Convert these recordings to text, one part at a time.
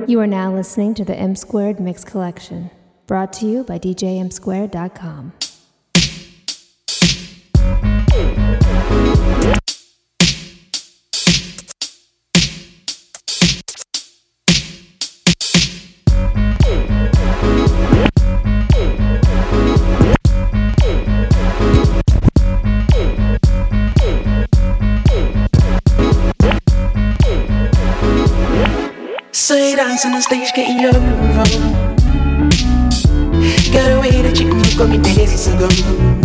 You are now listening to the M Squared Mix Collection, brought to you by DJMsquared.com. Say dance on the stage, getting your groove on. Got a way that you move, got me dancing ago.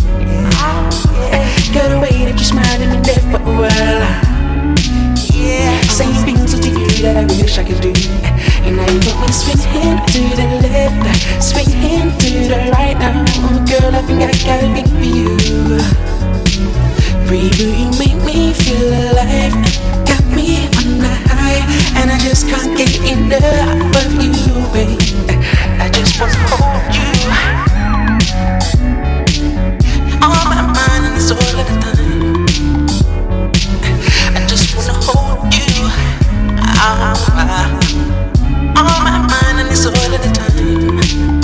Got a way that you smile at me there for a while. Saying things to you that I wish I could do. And now you got me swinging to the left, swinging to the right now. Oh girl, I think I got a thing for you. Baby, you make me feel alive. Got me on the high, and I just can't get enough of you, babe. I just want to hold you on my mind, and it's all of the time. I just want to hold you on my mind, and it's all of the time.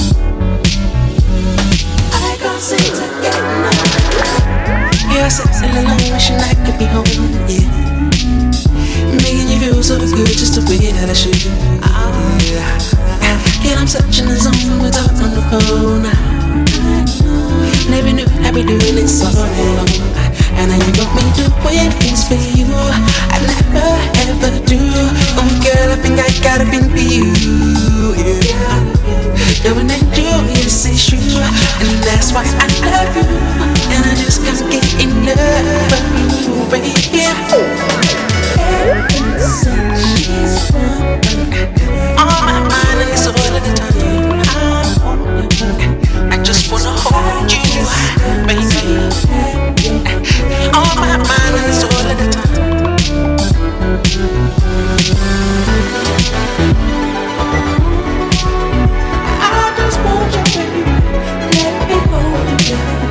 I can't seem to get enough. You're sitting alone, wishing I could be home, yeah. Making you feel so good, just the way that I should. Yeah, I'm touching the zone, we're talking on the phone. Never knew I'd be doing it so long. And now you got me doing things for you I never ever do. Oh girl, I think I got a thing for you. Yeah, knowing that you, yes it's true, and that's why I love you. And I just can't get enough of you, baby. On my mind and it's all of the time. I just wanna hold you, baby. On my mind and it's all of the time. I just want you, baby. Let me hold you, baby.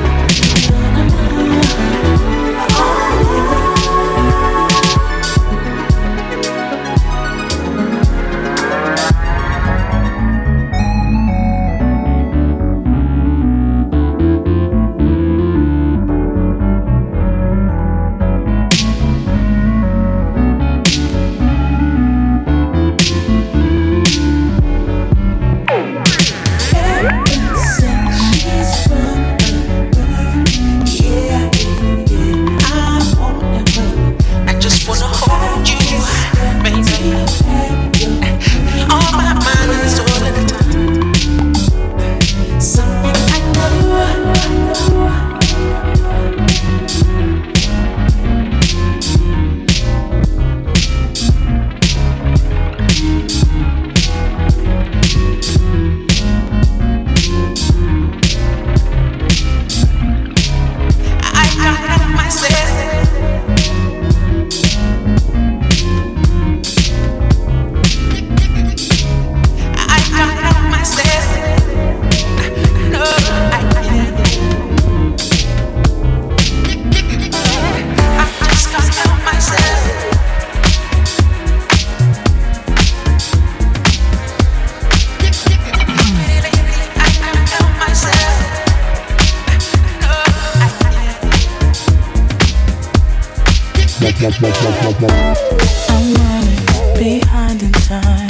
I'm running behind in time.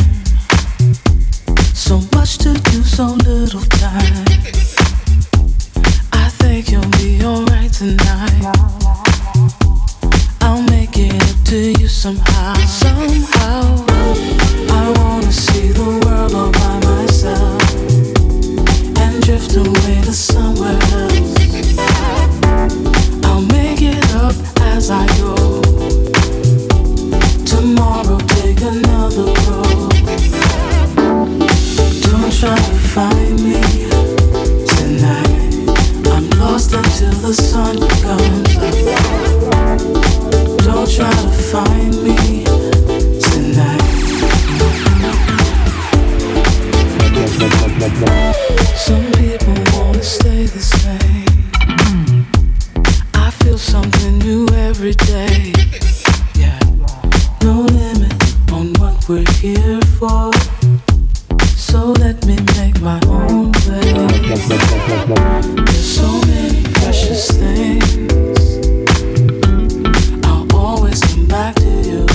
So much to do, so little time. I think you'll be alright tonight. I'll make it up to you somehow. Somehow I wanna see the world all by myself and drift away to somewhere else. I'll make it up as I go. Tomorrow take another road. Don't try to find me tonight. I'm lost until the sun comes up. Don't try to find me tonight. Some people wanna stay the same. I feel something new every day. Yeah, no limit on what we're here for. let me make my own way. There's so many precious things. I'll always come back to you.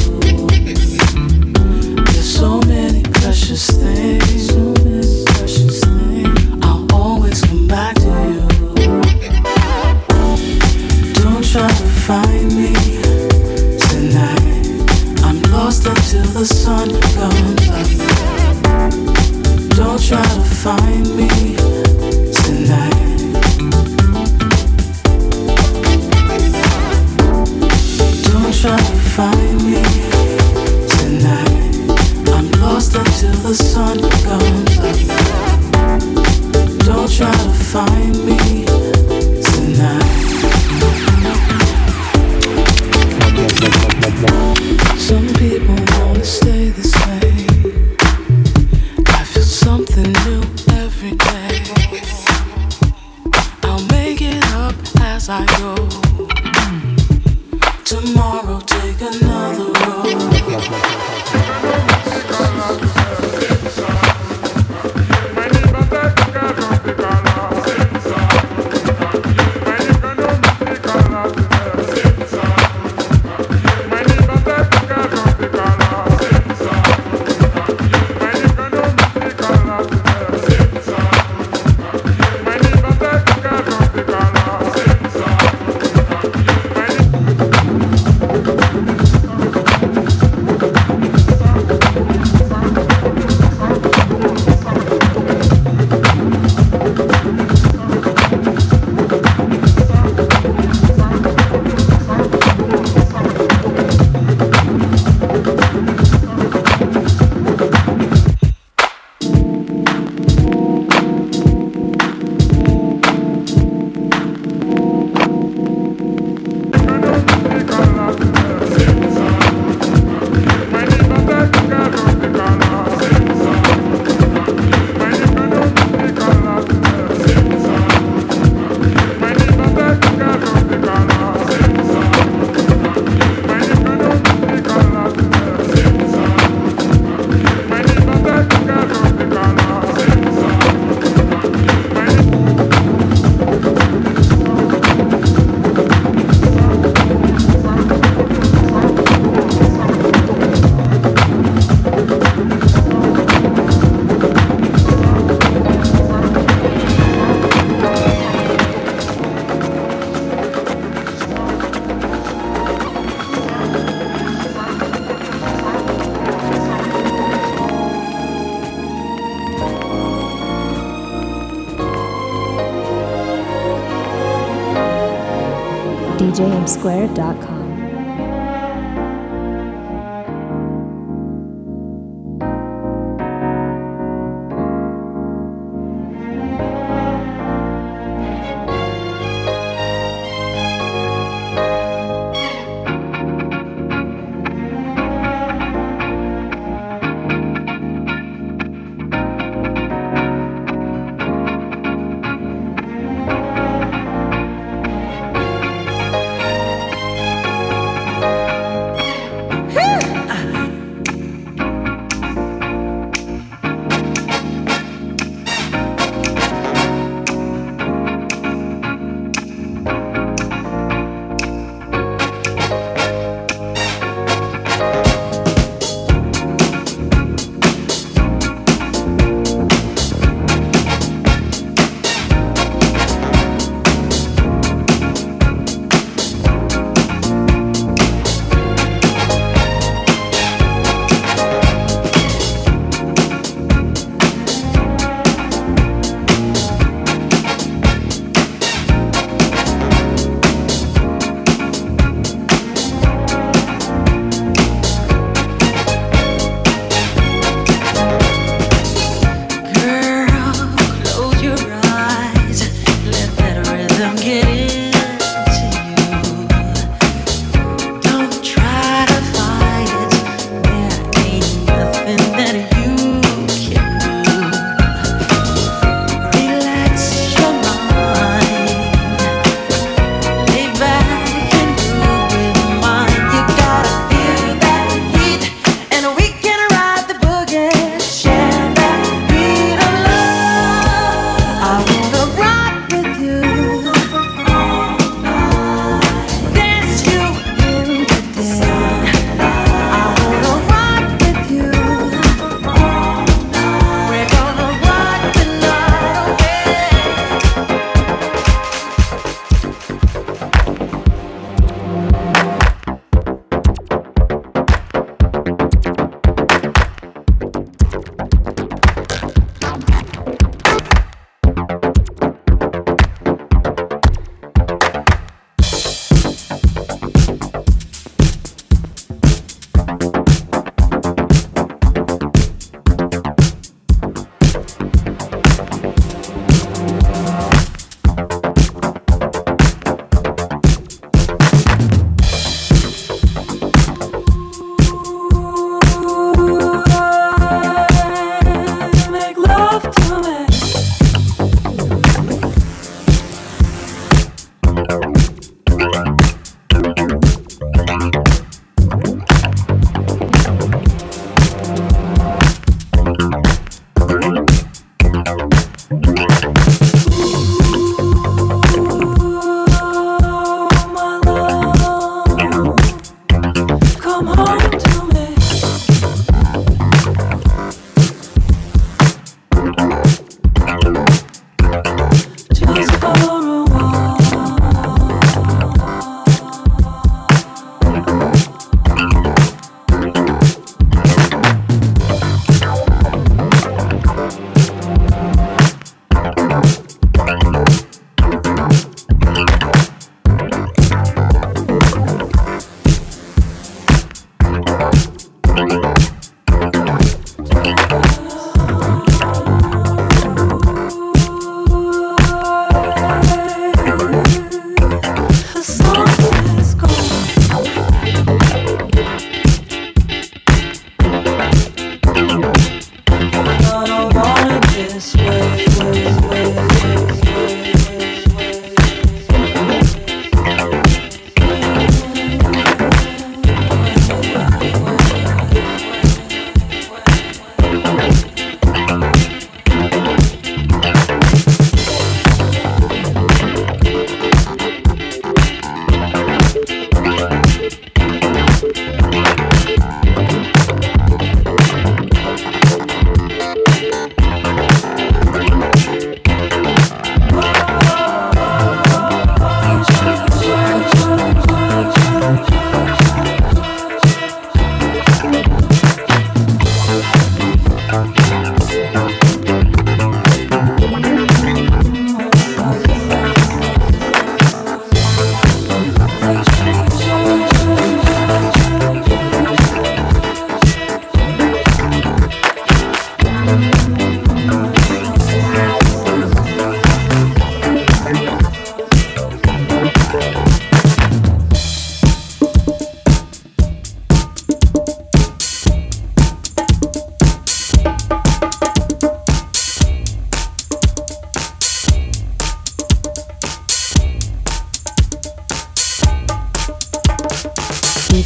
There's so many precious things. So many precious things. I'll always come back to you. Don't try to find me tonight. I'm lost until the sun comes up. Don't try to find me tonight. Don't try to find me tonight. I'm lost until the sun comes up. Don't try to find me tonight. Some people wanna stay the same. I feel something new every day. I'll make it up as I go. Tomorrow take another road. DJMsquared.com.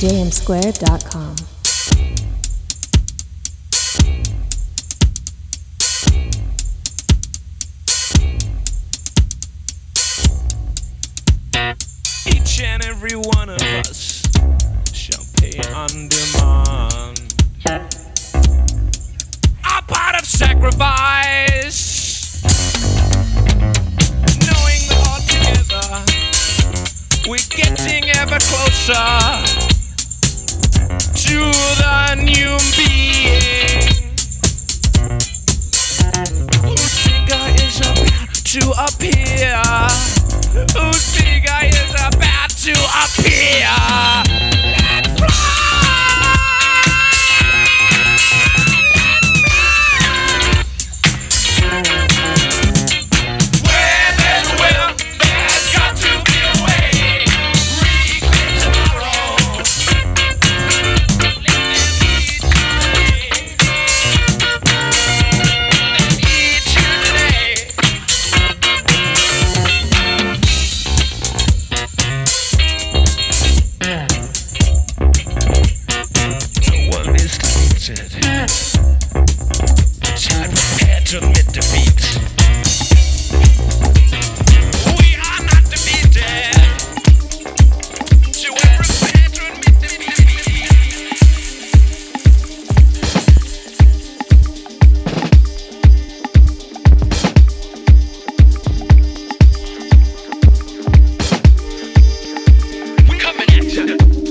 DJMsquared.com. Each and every one of us shall pay on demand. Our part of sacrifice, knowing that all together we're getting ever closer to the new being whose figure is about to appear. Whose figure is about to appear. Let's fly! Where there's a will, there's got to be a way. Reclaim tomorrow. Let them eat you today. No one is defeated. Child, prepare to admit defeat. We are not defeated. Child, prepare to admit defeat. We're coming at you.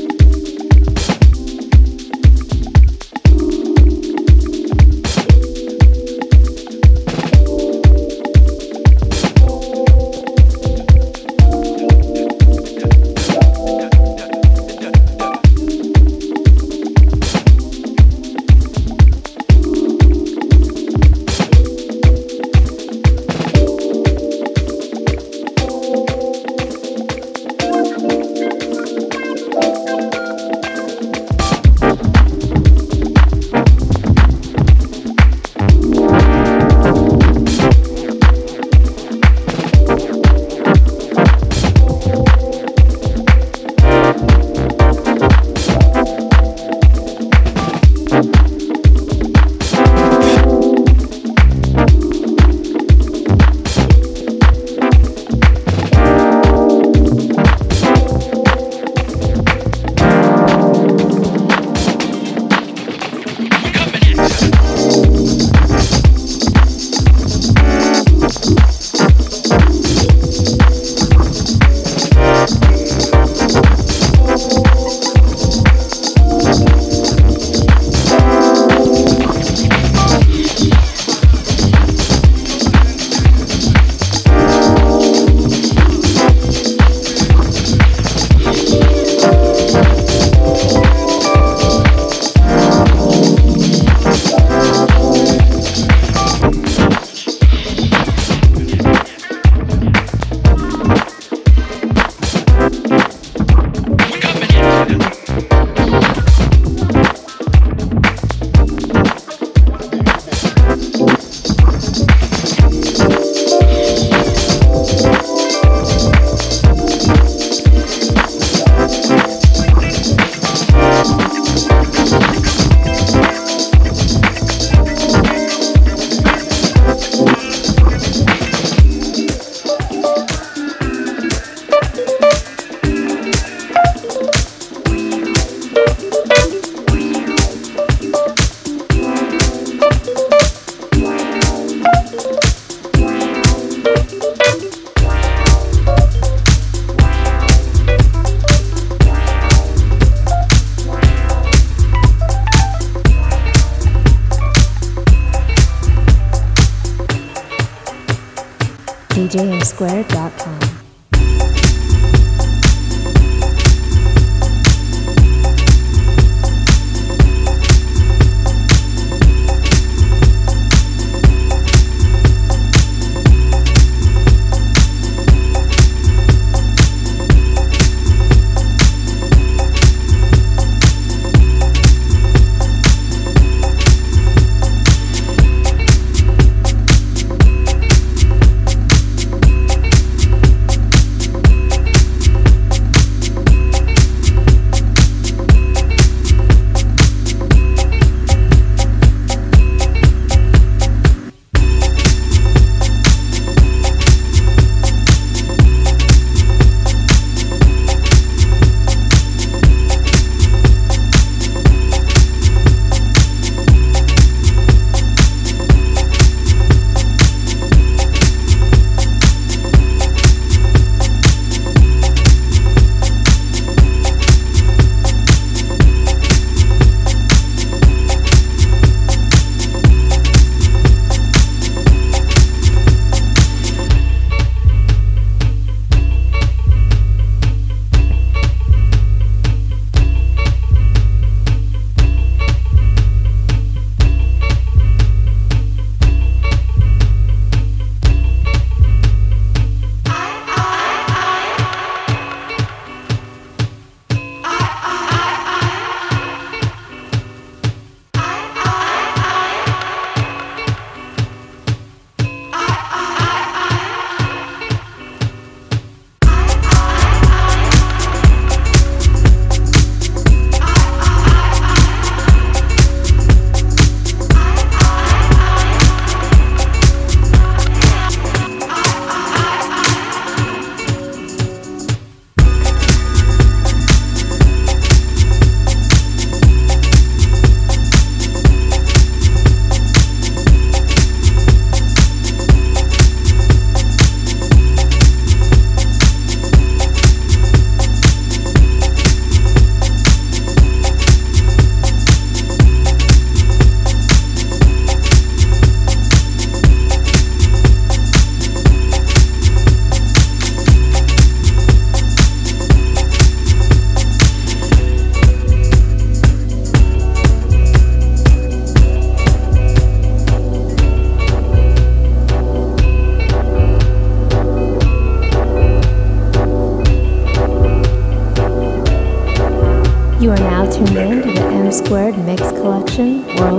DJMsquared.com.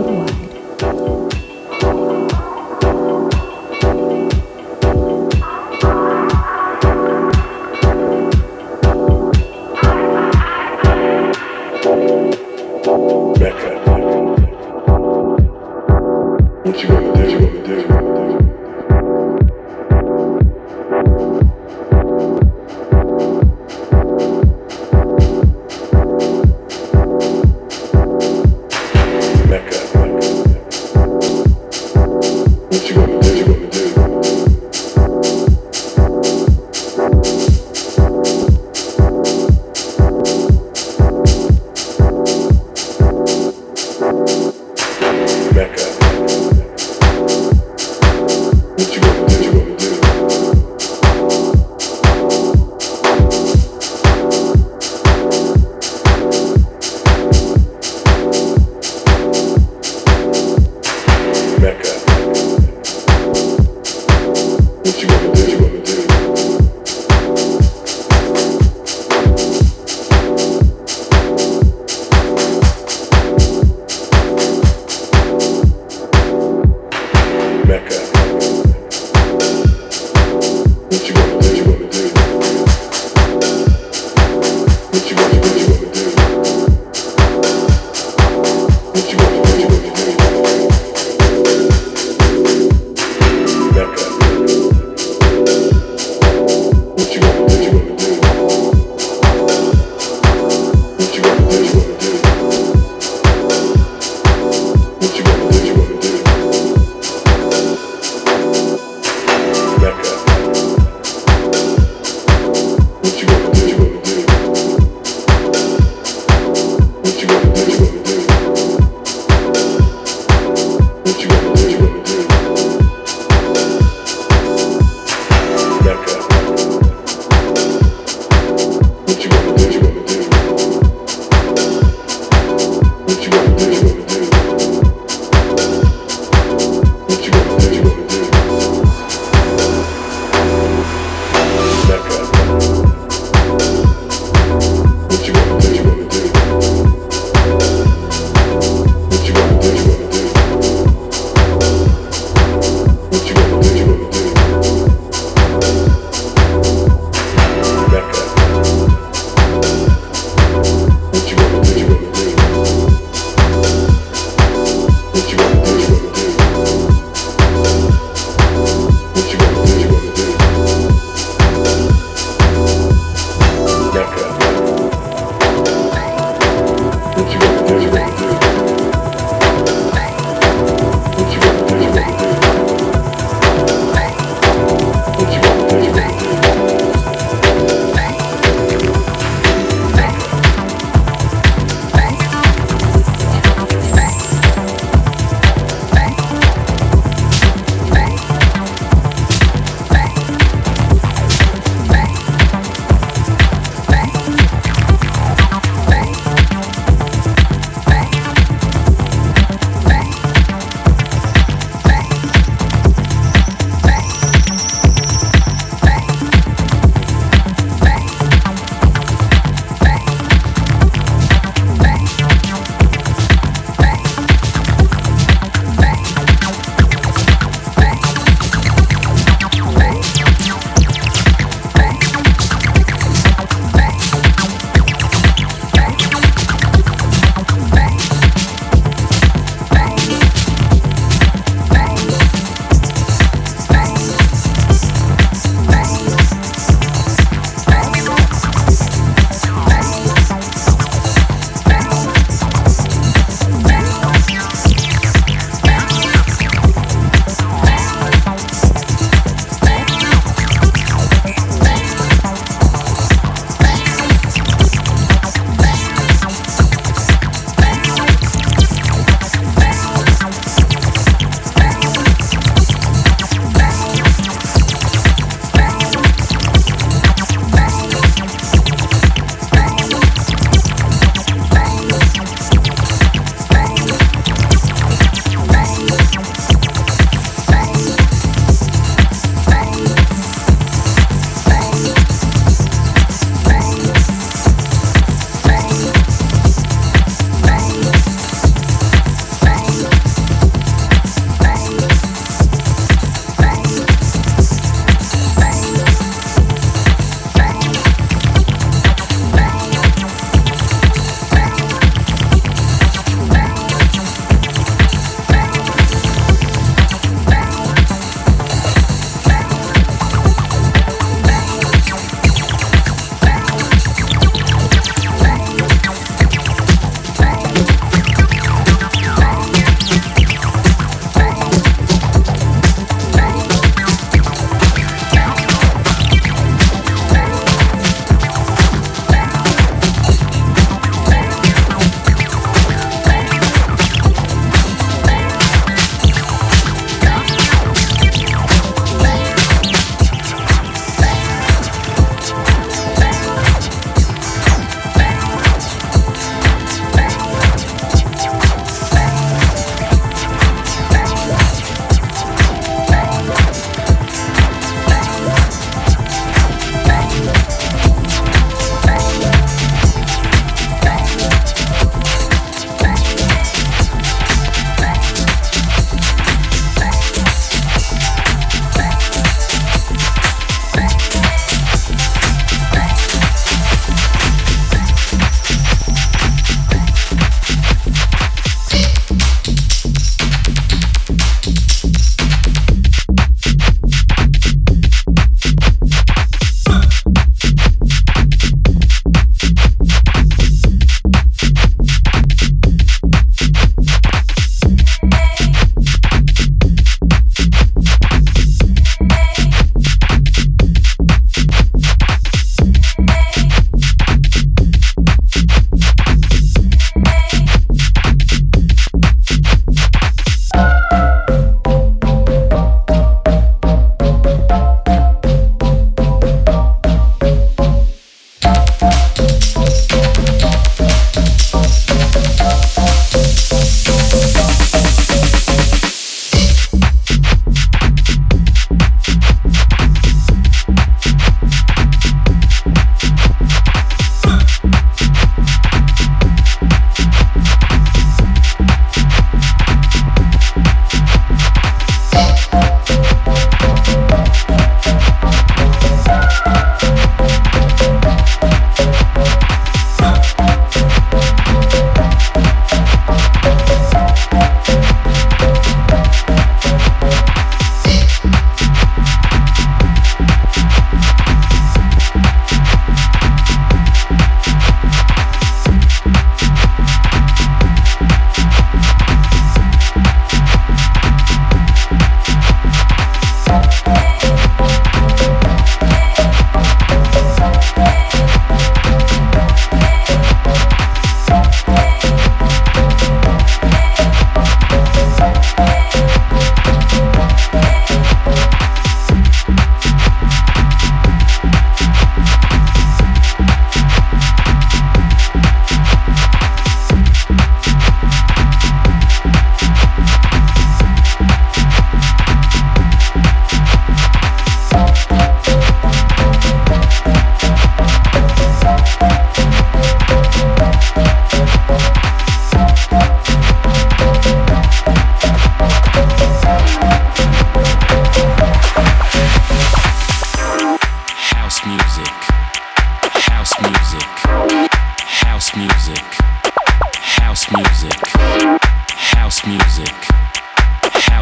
worldwide.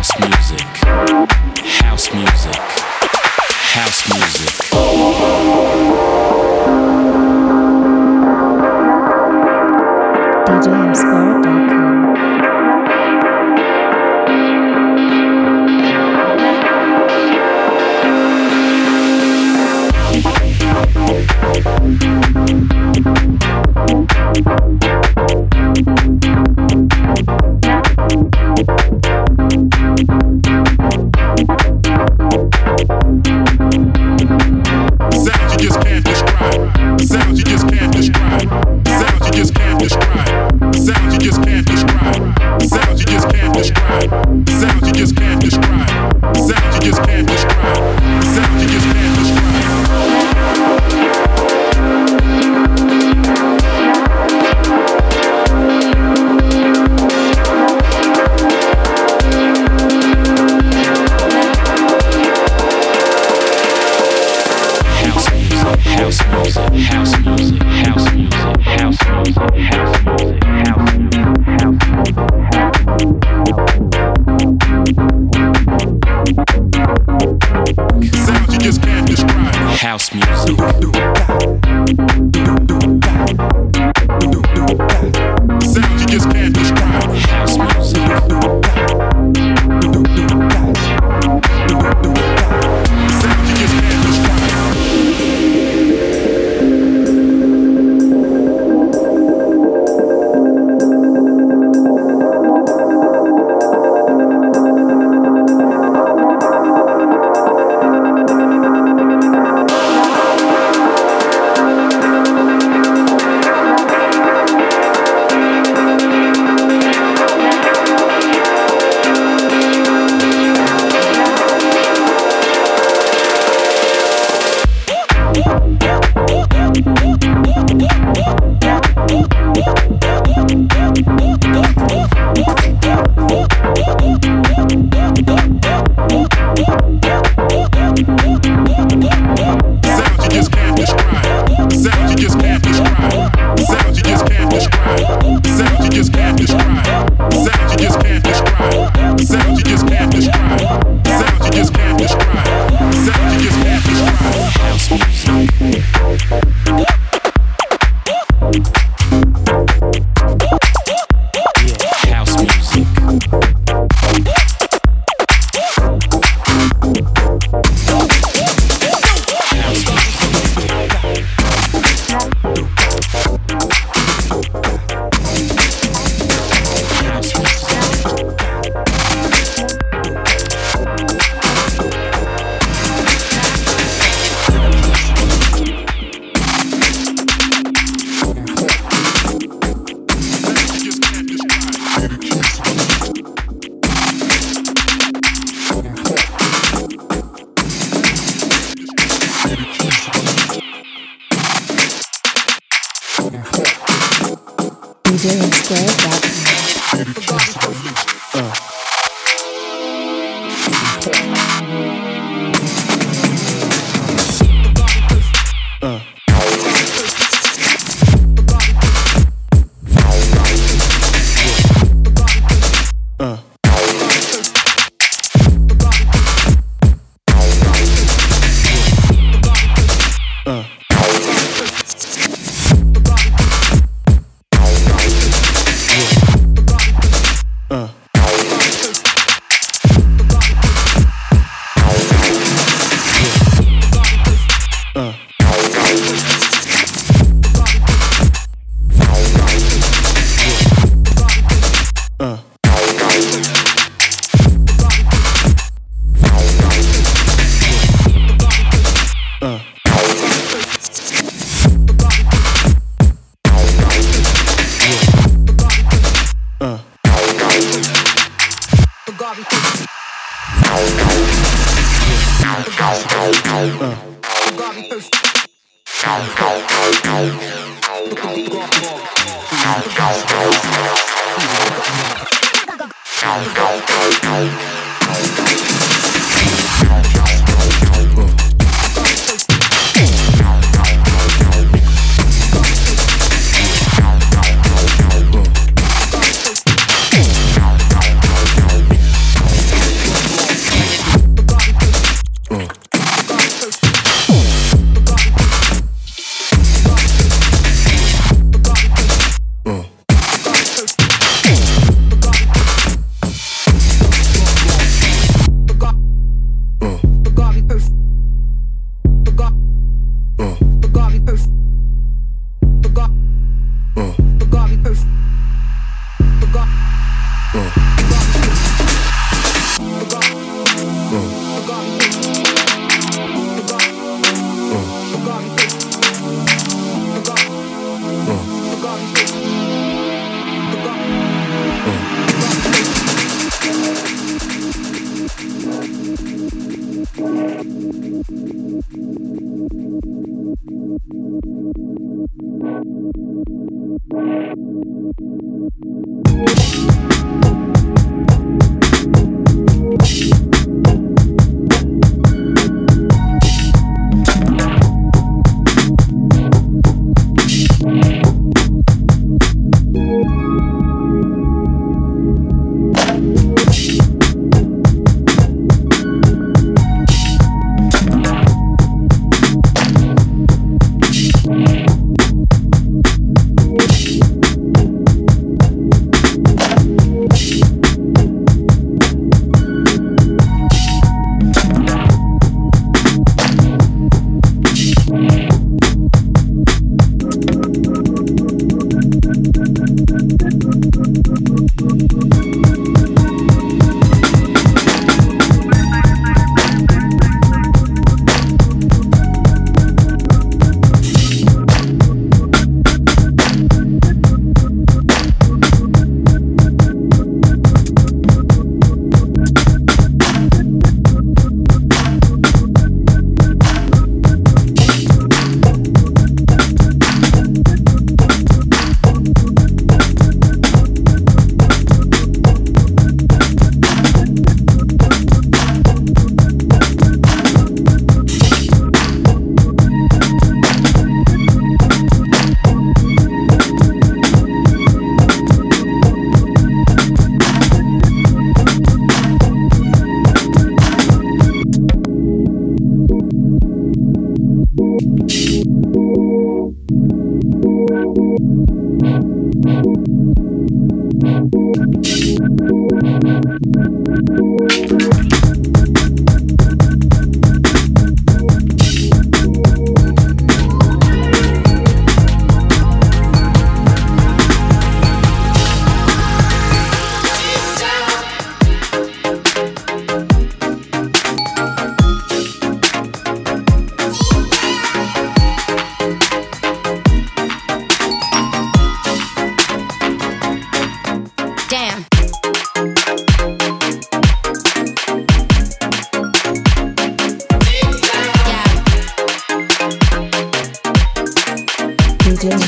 House music. House music. House music. DJMsquare.com. House music. Sounds you just can't describe. House music. Sounds you just can't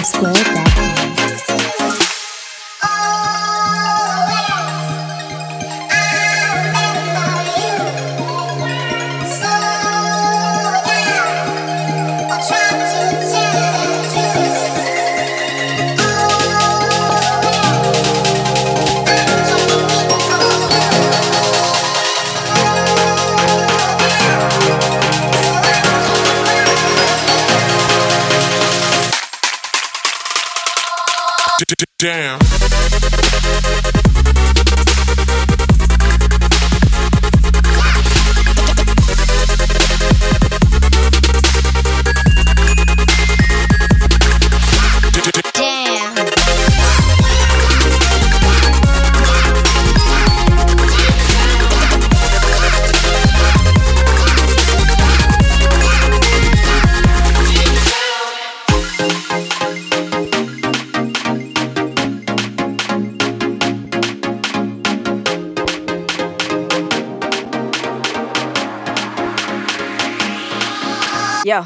djmsquared.com. Damn. Yo.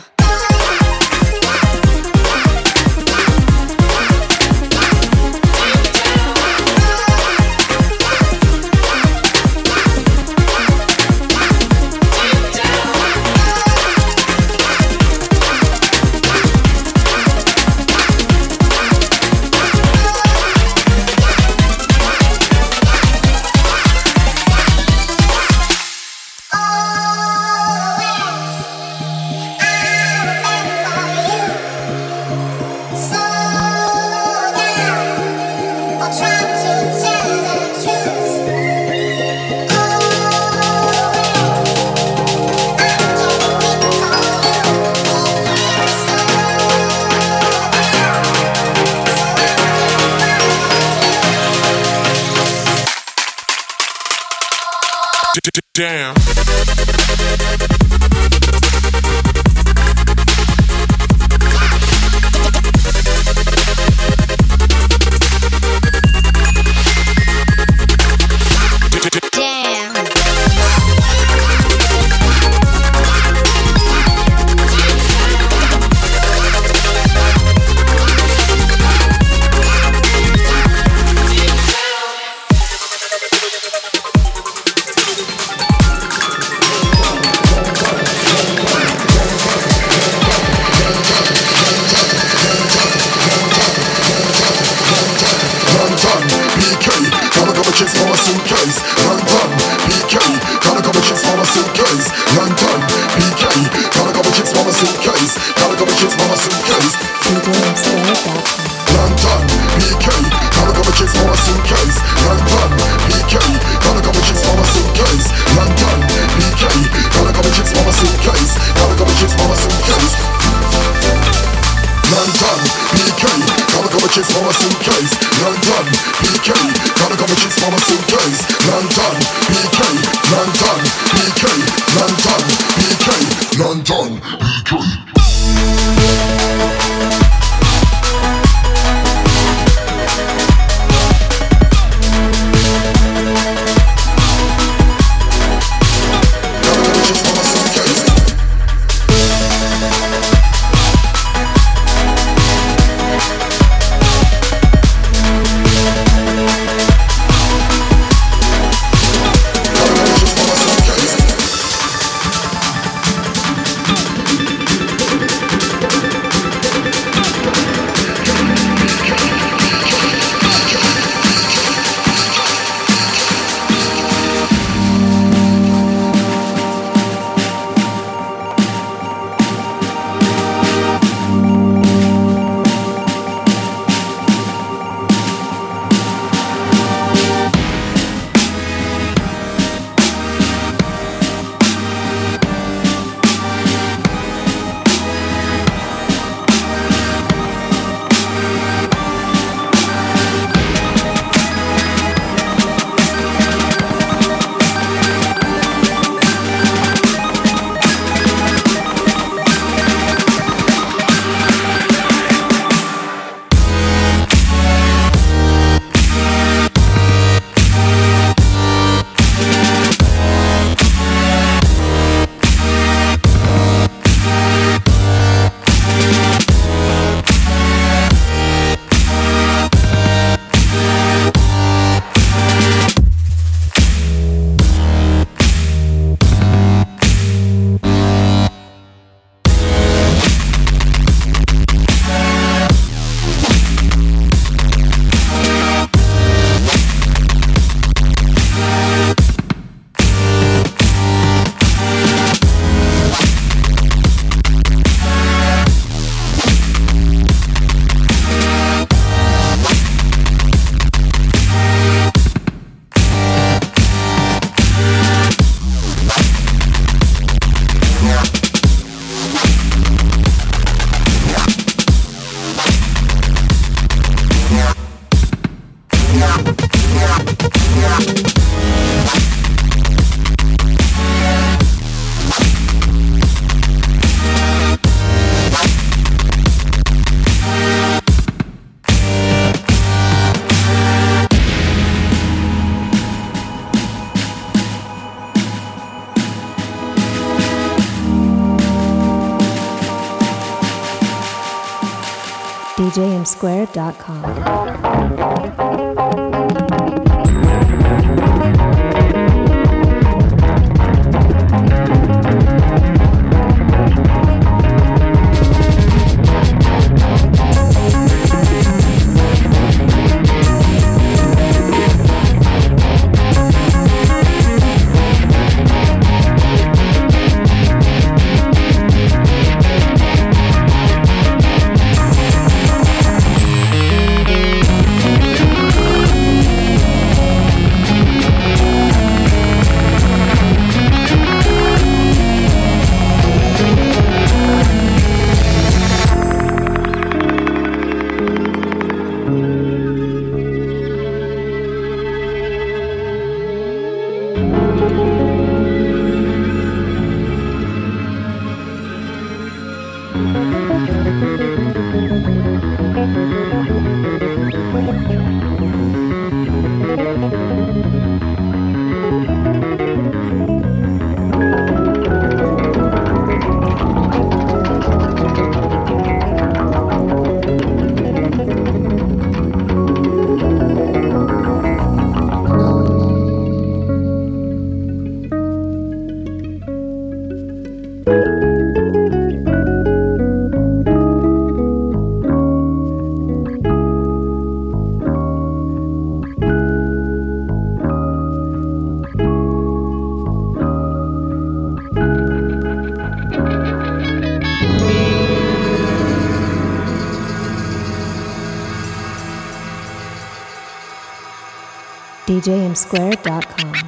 Damn. djmsquared.com. djmsquared.com.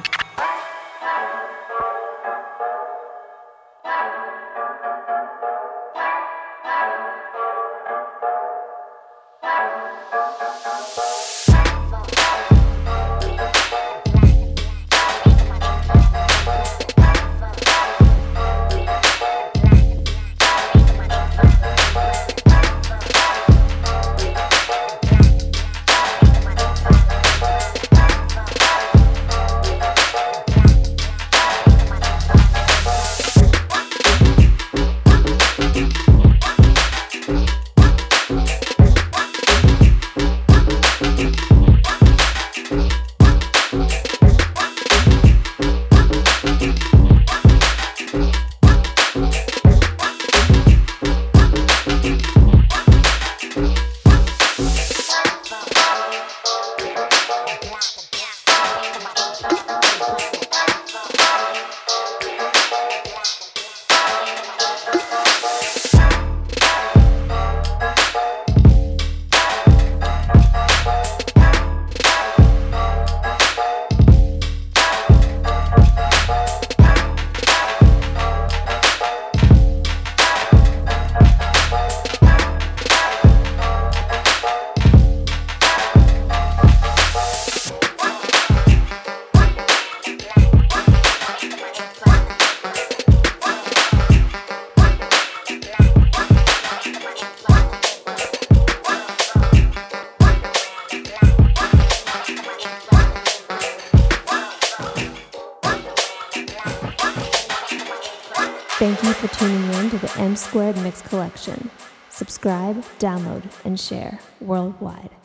Thank you for tuning in to the M Squared Mix Collection. Subscribe, download, and share worldwide.